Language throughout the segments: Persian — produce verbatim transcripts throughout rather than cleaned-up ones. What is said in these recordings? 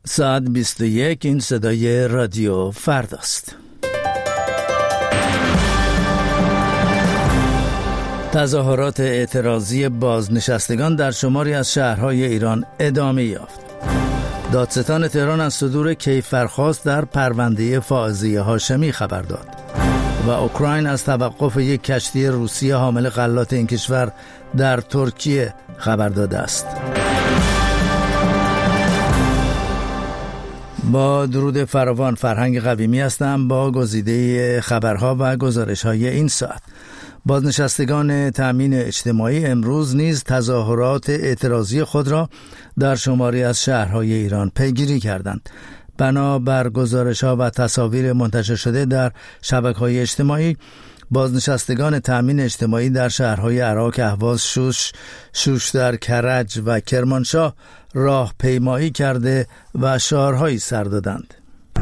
ساعت بیست و یک. این صدای رادیو فرداست. تظاهرات اعتراضی بازنشستگان در شماری از شهرهای ایران ادامه یافت. دادستان تهران از صدور کیفرخواست در پرونده فائزه هاشمی خبر داد و اوکراین از توقف یک کشتی روسی حامل غلات این کشور در ترکیه خبر داده است. با درود فراوان، فرهنگ قویمی هستم با گزیده خبرها و گزارش‌های این ساعت. بازنشستگان تامین اجتماعی امروز نیز تظاهرات اعتراضی خود را در شماری از شهرهای ایران پیگیری کردند. بنابر گزارش‌ها و تصاویر منتشر شده در شبکه‌های اجتماعی، بازنشستگان تامین اجتماعی در شهرهای عراق، اهواز، شوش، شوشتر، کرج و کرمانشاه راه پیمایی کرده و شعارهایی سر دادند.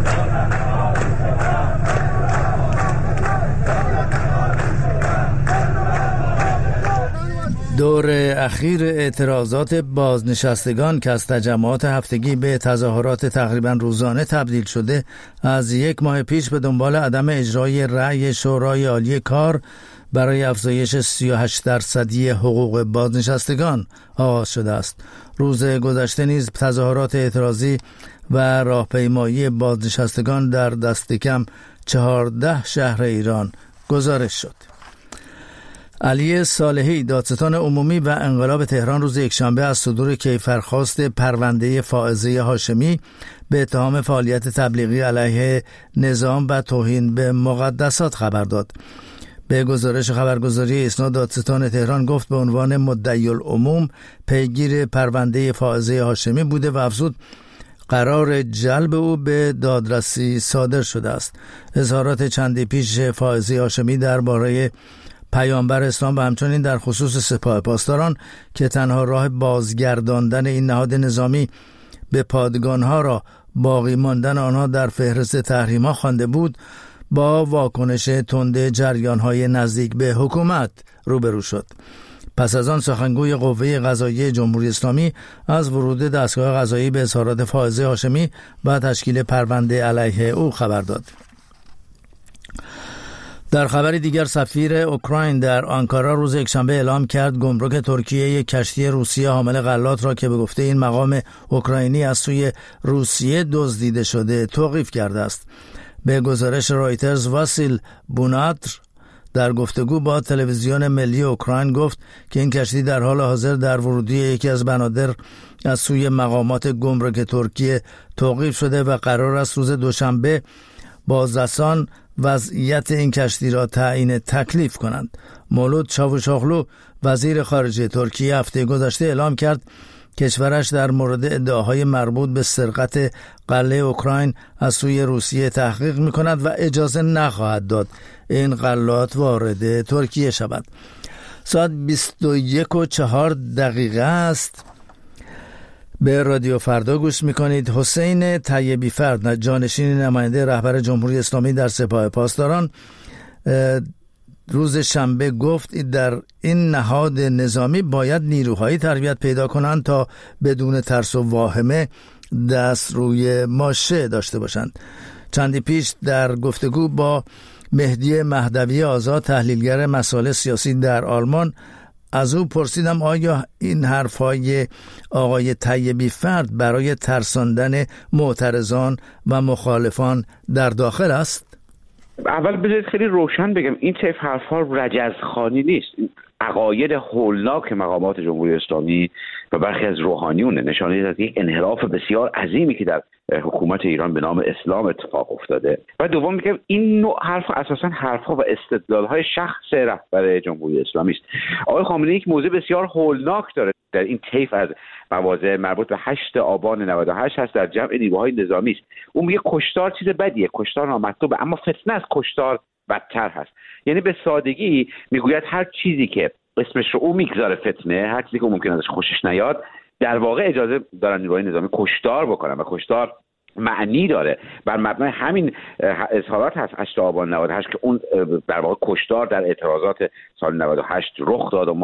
دور اخیر اعتراضات بازنشستگان که از تجمعات هفتگی به تظاهرات تقریبا روزانه تبدیل شده، از یک ماه پیش به دنبال عدم اجرای رأی شورای عالی کار برای افزایش سی و هشت درصدی حقوق بازنشستگان آغاز شده است. روز گذشته نیز تظاهرات اعتراضی و راهپیمایی بازنشستگان در دست کم چهارده شهر ایران گزارش شد. علی صالحی، دادستان عمومی و انقلاب تهران، روز یکشنبه از صدور کیفرخواست پرونده فائزه هاشمی به اتهام فعالیت تبلیغی علیه نظام و توهین به مقدسات خبر داد. به گزارش خبرگزاری اسنا، دادستان تهران گفت به عنوان مدعی العموم پیگیر پرونده فائزه هاشمی بوده و افزود قرار جلب او به دادرسی صادر شده است. اظهارات چندی پیش فائزه هاشمی درباره پیامبر اسلام و همچنین در خصوص سپاه پاسداران که تنها راه بازگرداندن این نهاد نظامی به پادگانها را باقی ماندن آنها در فهرست تحریم‌ها خوانده بود، با واکنش تند جریان‌های نزدیک به حکومت روبرو شد. پس از آن سخنگوی قوه قضاییه جمهوری اسلامی از ورود دستگاه قضایی به اظهارات فائزه هاشمی و تشکیل پرونده علیه او خبر داد. در خبر دیگر، سفیر اوکراین در آنکارا روز یکشنبه اعلام کرد گمرک ترکیه یک کشتی روسی حامل غلات را که به گفته این مقام اوکراینی از سوی روسیه دزدیده شده توقیف کرده است. به گزارش رایترز، واسیل بوناتر در گفتگو با تلویزیون ملی اوکراین گفت که این کشتی در حال حاضر در ورودی یکی از بنادر از سوی مقامات گمرک ترکیه توقیف شده و قرار است روز دوشنبه بازرسان وضعیت این کشتی را تعیین تکلیف کنند. مولود چاوشاغلو، وزیر خارجه ترکیه، هفته گذشته اعلام کرد کشورش در مورد ادعاهای مربوط به سرقت قلعه اوکراین از سوی روسیه تحقیق می‌کند و اجازه نخواهد داد این غلات وارد ترکیه شود. ساعت بیست و یک و چهار دقیقه است. به رادیو فردا گوش میکنید. حسین طیبی فرد، جانشین نماینده رهبر جمهوری اسلامی در سپاه پاسداران، روز شنبه گفت در این نهاد نظامی باید نیروهایی تربیت پیدا کنند تا بدون ترس و واهمه دست روی ماشه داشته باشند. چندی پیش در گفتگو با مهدی مهدوی آزاد، تحلیلگر مسائل سیاسی در آلمان، از او پرسیدم آیا این حرفای آقای طیبی فرد برای ترساندن معترضان و مخالفان در داخل است؟ اول بذارید خیلی روشن بگم این طیف حرفا رجزخوانی نیست. عقاید هولناک مقامات جمهوری اسلامی و برخی از روحانیون نشانه از یک انحراف بسیار عظیمی که در حکومت ایران به نام اسلام اتفاق افتاده. و دوم میگم این نوع حرف اساسا حرفها و استدلال‌های شخص رهبر جمهوری اسلامی است. آقای خامنه‌ای یک موضوع بسیار هولناک داره در این طیف از مواضع مربوط به هشت آبان نود و هشت هست در جمع نیروهای نظامی است. اون میگه کشتار چیز بدیه، کشتار نامطلوبه، اما فتنه از کشتار بدتر هست. یعنی به سادگی میگوید هر چیزی که اسمش رو او میگذاره فتنه، هر چیزی که ممکن ازش خوشش نیاد، در واقع اجازه دارن نیروهای نظامی کشتار بکنن و کشتار معنی داره. بر مبنای همین اظهارات هست هشت آبان نود و هشت که اون در واقع کشتار در اعتراضات سال نود و هشت رخ داد و ما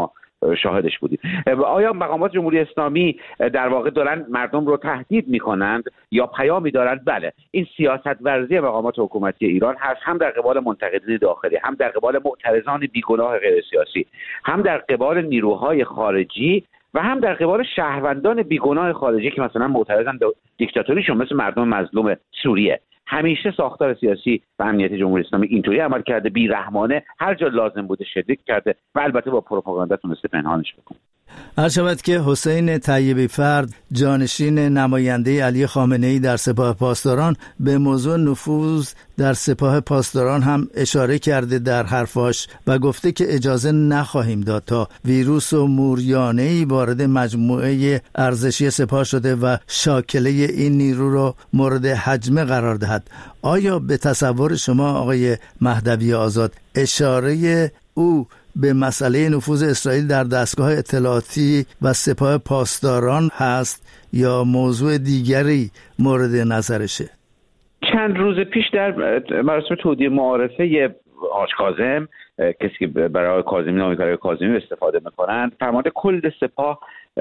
شاهدش بودیم. آیا مقامات جمهوری اسلامی در واقع دارن مردم رو تهدید میکنند یا پیامی دارند؟ بله، این سیاست ورزی مقامات حکومتی ایران هست، هم در قبال منتقدین داخلی، هم در قبال معترضان بیگناه غیر سیاسی، هم در قبال نیروهای خارجی و هم در قبال شهروندان بیگناه خارجی که مثلا معترضن به دیکتاتوریشون، مثل مردم مظلوم سوریه. همیشه ساختار سیاسی و امنیتی جمهوری اسلامی اینطوری عمل کرده، بی‌رحمانه، هر جا لازم بوده شلیک کرده و البته با پروپاگاندا تونسته پنهانش بکنه. عرض شود که حسین طیبی فرد، جانشین نماینده علی خامنه‌ای در سپاه پاسداران، به موضوع نفوذ در سپاه پاسداران هم اشاره کرده در حرفاش و گفته که اجازه نخواهیم داد تا ویروس و موریانه‌ای وارد مجموعه ارزشی سپاه شده و شاکله این نیرو را مورد هجمه قرار دهد. آیا به تصور شما آقای مهدوی آزاد اشاره او به مسئله نفوذ اسرائیل در دستگاه اطلاعاتی و سپاه پاسداران هست یا موضوع دیگری مورد نظرشه؟ چند روز پیش در مراسم تودیع معارفه حاج کاظم، کسی که برای کاظمی نامیکاری کاظمی استفاده میکنند، فرمانده کل سپاه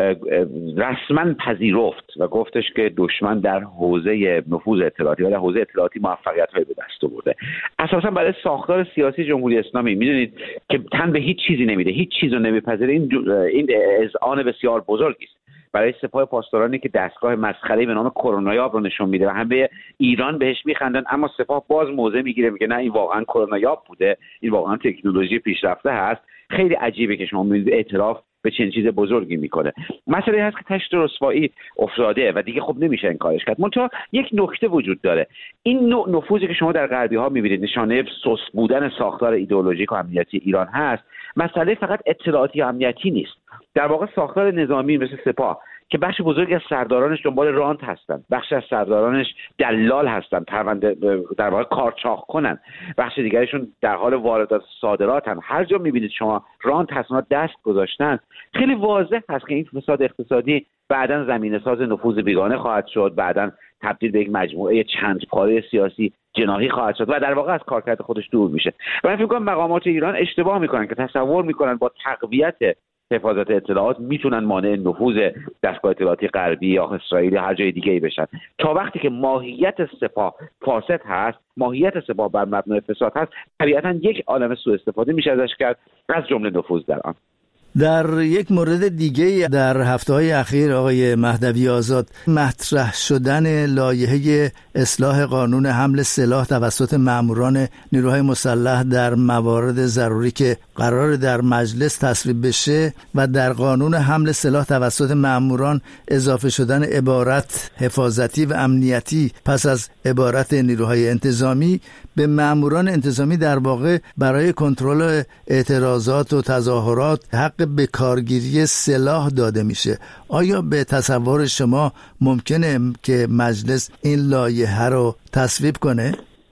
رسما پذیرفت و گفتش که دشمن در حوزه نفوذ اطلاعاتی و در حوزه اطلاعاتی موفقیت‌هایی به دست آورده. اساسا برای ساختار سیاسی جمهوری اسلامی میدونید که تن به هیچ چیزی نمیده، هیچ چیزو نمیپذیره. این این اذعان بسیار بزرگی است برای سپاه پاسدارانی که دستگاه مسخره‌ای به نام کرونایاب رو نشون میده و همه ایران بهش میخندن، اما سپاه باز موضع میگیره، میگه نه این واقعا کرونایاب بوده، این واقعا تکنولوژی پیشرفته هست. خیلی عجیبه که شما میبینید اعتراف به چنین چیز بزرگی میکنه. مسئله هست که تشت رسوایی افتاده و دیگه خب نمیشه انکارش کرد. منتها یک نکته وجود داره، این نوع نفوذی که شما در غربی ها میبینید نشانه سست بودن ساختار ایدئولوژیک و امنیتی ایران هست. مسئله فقط اطلاعاتی و امنیتی نیست. در واقع ساختار نظامی مثل سپاه که بخش بزرگی از سردارانش دنبال رانت هستند، بخش از سردارانش دلال هستند، پرونده در واقع کارچاخ کنن، بخش دیگرشون در حال واردات صادراتن. هر جا میبینید شما رانت هستند دست گذاشتن، خیلی واضح هست که این فساد اقتصادی بعداً زمینه ساز نفوذ بیگانه خواهد شد، بعداً تبدیل به یک مجموعه چند پاره سیاسی جناحی خواهد شد و در واقع از کارکرد خودش دور میشه. و من فکر می‌کنم مقامات ایران اشتباه میکنن که تصور میکنن با تقویت حفاظت اطلاعات میتونن مانع نفوذ دستگاه اطلاعاتی غربی یا اسرائیل یا هر جای دیگه ای بشن. تا وقتی که ماهیت سپاه فاسد هست، ماهیت سپاه بر مبنای فساد هست، طبیعتا یک عالمه سوء استفاده میشه ازش کرد، از جمله نفوذ در آن. در یک مورد دیگه در هفته‌های اخیر آقای مهدوی آزاد، مطرح شدن لایحه اصلاح قانون حمل سلاح توسط ماموران نیروهای مسلح در موارد ضروری که قرار در مجلس تصویب بشه و در قانون حمل سلاح توسط ماموران اضافه شدن عبارت حفاظتی و امنیتی پس از عبارت نیروهای انتظامی، به ماموران انتظامی در واقع برای کنترل اعتراضات و تظاهرات حق به کارگیری سلاح داده میشه. آیا به تصور شما ممکنه که مجلس این لایحه رو تصویب کنه؟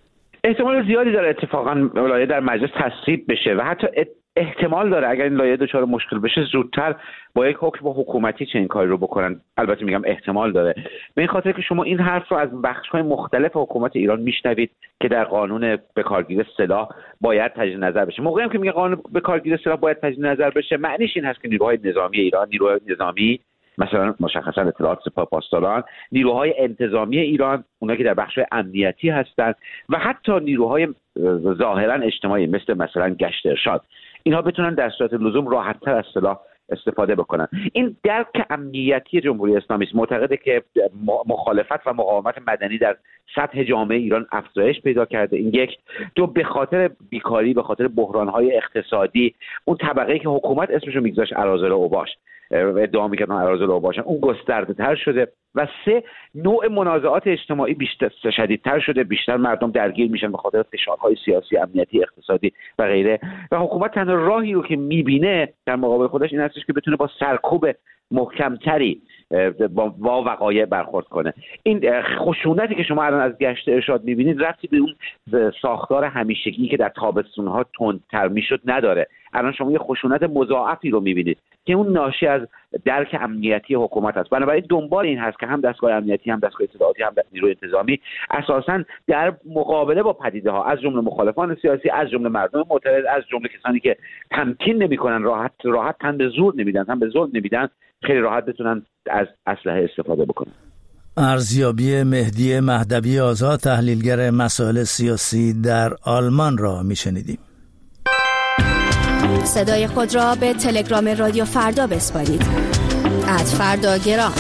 احتمال زیادی داره اتفاقا لایحه در مجلس تصویب بشه و حتی احتمال داره اگر این لایحه دچار مشکل بشه زودتر با یک حکم حکومتی چنین کاری رو بکنن. البته میگم احتمال داره، به این خاطر که شما این حرف رو از بخش‌های مختلف حکومت ایران میشنوید که در قانون به کارگیری سلاح باید تجدید نظر بشه. موقعی که میگه قانون به کارگیری سلاح باید تجدید نظر بشه، معنیش این هست که نیروهای نظامی ایران، نیروهای نظامی مثلا مشخصا اطلاعات، سپاه پاسداران، نیروهای انتظامی ایران، اونایی که در بخش‌های امنیتی هستند و حتی نیروهای ظاهرا اجتماعی مثل مثلا گشت ارشاد، اینها بتونن در صورت لزوم راحت‌تر از سلاح استفاده بکنن. این درک امنیتی جمهوری اسلامی است. معتقده که مخالفت و مقاومت مدنی در سطح جامعه ایران افزایش پیدا کرده. این یک. دو، به خاطر بیکاری، به خاطر بحران‌های اقتصادی، اون طبقه‌ای که حکومت اسمشو میگذاشت اراذل اوباش، ادعا می‌کردن اراذل اوباشن، اون گسترده‌تر شده. و سه، نوع منازعات اجتماعی بیشتر شدیدتر شده، بیشتر مردم درگیر میشن به خاطر فشارهای سیاسی، امنیتی، اقتصادی و غیره. و حکومت تنها راهی رو که میبینه در مقابل خودش این هستش که بتونه با سرکوب محکمتری با وقایع برخورد کنه. این خشونتی که شما الان از گشت ارشاد میبینید ربطی به اون ساختار همیشگی که در تابستونها تندتر میشد نداره. الان شما یه خشونت مضاعفی رو میبینید که اون ناشی از درک امنیتی حکومت است. بنابراین دنبال این هست که هم دستگاه امنیتی، هم دستگاه اطلاعاتی، هم نیروی انتظامی اساساً در مقابله با پدیده ها از جمله مخالفان سیاسی، از جمله مردم معترض، از جمله کسانی که تمکین نمی‌کنن، راحت راحت تن به زور نمیدن، تن به ظلم نمیدن، خیلی راحت بتونن از اسلحه استفاده بکنن. ارزیابی مهدی مهدوی آزاد، تحلیلگر مسائل سیاسی در آلمان را میشنیدیم. صدای خود را به تلگرام رادیو فردا بسپارید. ات فردا گرام.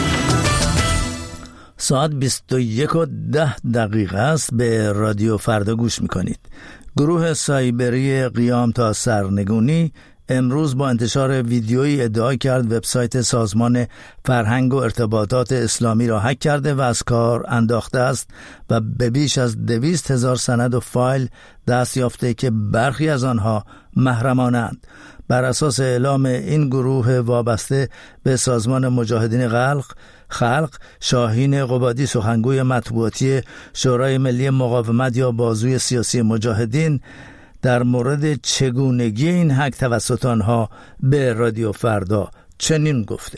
ساعت بیست و یک و ده دقیقه است. به رادیو فردا گوش میکنید. گروه سایبری قیام تا سرنگونی امروز با انتشار ویدیویی ادعا کرد وبسایت سازمان فرهنگ و ارتباطات اسلامی را هک کرده و از کار انداخته است و به بیش از دویست هزار سند و فایل دست یافته که برخی از آنها محرمانند. بر اساس اعلام این گروه وابسته به سازمان مجاهدین خلق خلق شاهین قبادی، سخنگوی مطبوعاتی شورای ملی مقاومت یا بازوی سیاسی مجاهدین، در مورد چگونگی این هک توسط آنها به رادیو فردا چنین گفته: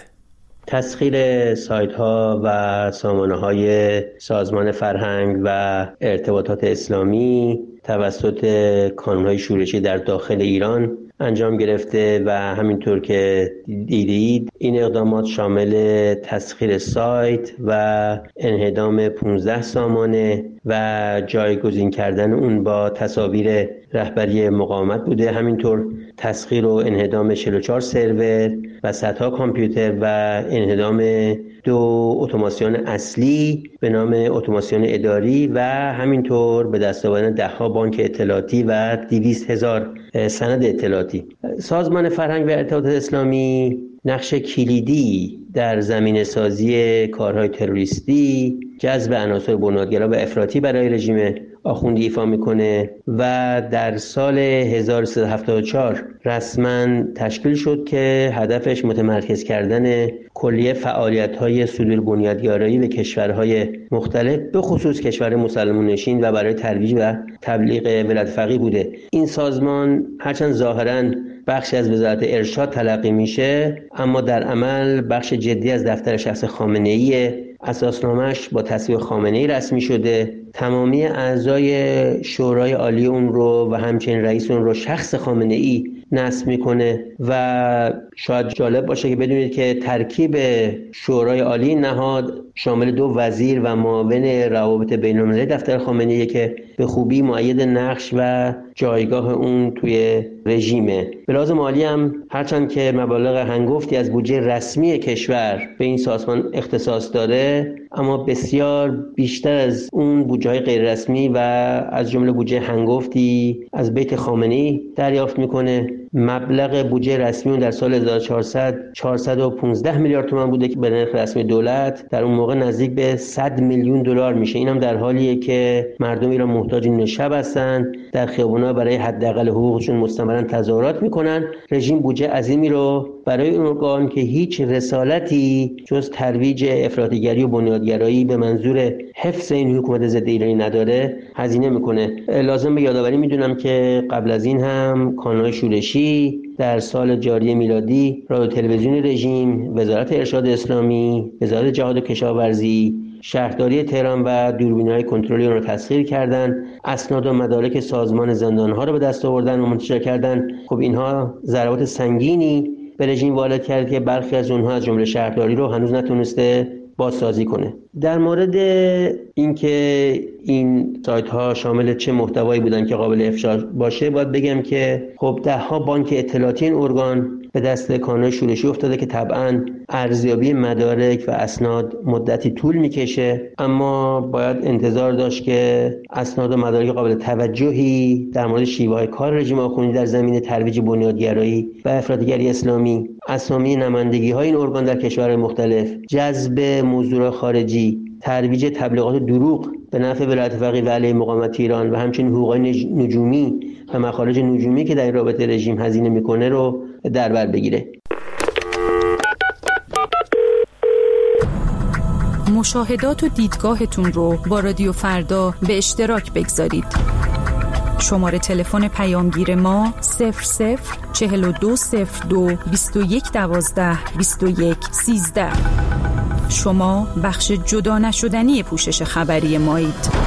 تسخیر سایت ها و سامانه های سازمان فرهنگ و ارتباطات اسلامی توسط کانون های شورشی در داخل ایران انجام گرفته و همینطور که دیدید این اقدامات شامل تسخیر سایت و انهدام پانزده سامانه و جایگزین کردن اون با تصاویر رهبری مقاومت بوده. همینطور تسخیر و انهدام چهل و چهار سرور و صدها کامپیوتر و انهدام دو اتوماسیون اصلی به نام اتوماسیون اداری و همینطور به دست آوردن ده ها بانک اطلاعاتی و دویست هزار سند اطلاعاتی. سازمان فرهنگ و ارتباطات اسلامی نقش کلیدی در زمینه سازی کارهای تروریستی، جذب عناصر بنیادگرا و افراطی برای رژیم آخوندی ایفا میکنه و در سال هزار و سیصد و هفتاد و چهار رسما تشکیل شد که هدفش متمرکز کردن کلیه فعالیت‌های صدور بنیادگرایی به کشورهای مختلف به خصوص کشور مسلمان نشین و برای ترویج و تبلیغ ولایت فقیه بوده. این سازمان هرچند ظاهراً بخشی از وزارت ارشاد تلقی میشه اما در عمل بخش جدی از دفتر شخص خامنه‌ای، اساسنامه‌اش با تصویب خامنه‌ای رسمی شده. تمامی اعضای شورای عالی اون رو و همچنین رئیس اون رو شخص خامنه‌ای نصب میکنه و شاید جالب باشه که بدونید که ترکیب شورای عالی نهاد شامل دو وزیر و معاون روابط بین‌المللی دفتر خامنه‌ای که به خوبی مؤید نقش و جایگاه اون توی رژیمه. به لحاظ مالی هم هرچند که مبالغ هنگفتی از بودجه رسمی کشور به این سازمان اختصاص داره اما بسیار بیشتر از اون بودجه‌های غیر رسمی و از جمله بودجه هنگفتی از بیت خامنه‌ای دریافت میکنه. مبلغ بودجه رسمی اون در سال هزار و چهارصد چهارصد و پانزده میلیارد تومان بوده که به نرخ رسمی دولت در اون موقع نزدیک به صد میلیون دلار میشه. اینم در حالیه که مردم ایران محتاج نون شب هستن، در خیابونا برای حداقل حقوقشون مستمرا تظاهرات میکنن. رژیم بودجه عظیمی رو برای اون ارگان که هیچ رسالتی جز ترویج افراطیگری و بنیادگرایی به منظور حفظ این حکومت ضد ایرانی نداره هزینه میکنه. لازم به یادآوری میدونم که قبل از این هم کانال‌های شورشی در سال جاری میلادی رادیو تلویزیون رژیم، وزارت ارشاد اسلامی، وزارت جهاد و کشاورزی، شهرداری تهران و دوربین‌های کنترلی اون رو تسخیر کردن، اسناد و مدارک سازمان زندان‌ها رو به دست آوردن و منتشر کردن. خب اینها ضربات سنگینی به رژیم وارد کرد که برخی از اونها از جمله شهرداری رو هنوز نتونسته بازسازی کنه. در مورد اینکه این سایت ها شامل چه محتوایی بودن که قابل افشا باشه باید بگم که خب ده ها بانک اطلاعاتی این ارگان به دست کانون شورشی افتاده که طبعاً ارزیابی مدارک و اسناد مدتی طول میکشه، اما باید انتظار داشت که اسناد و مدارک قابل توجهی در مورد شیوه‌های کار رژیم آخوندی در زمینه ترویج بنیادگرایی و افراطیگری اسلامی، اسامی نمایندگی‌های این ارگان در کشورهای مختلف، جذب مزدوران خارجی، ترویج تبلیغات دروغ به نفع ولایت فقیه و علیه مقاومت ایران و همچنین حقوق‌های نجومی و مخارج نجومی که در این رابطه رژیم هزینه میکنه رو در بر بگیره. مشاهدات و دیدگاهتون رو با رادیو فردا به اشتراک بگذارید. شماره تلفن پیامگیر ما صفر صفر چهل و دو صفر دو بیست و یک دوازده بیست و یک سیزده. شما بخش جدا نشدنی پوشش خبری مایید.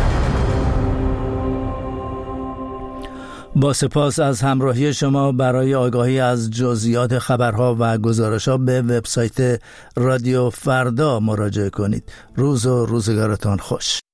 با سپاس از همراهی شما. برای آگاهی از جزئیات خبرها و گزارش‌ها به وبسایت رادیو فردا مراجعه کنید. روز و روزگارتان خوش.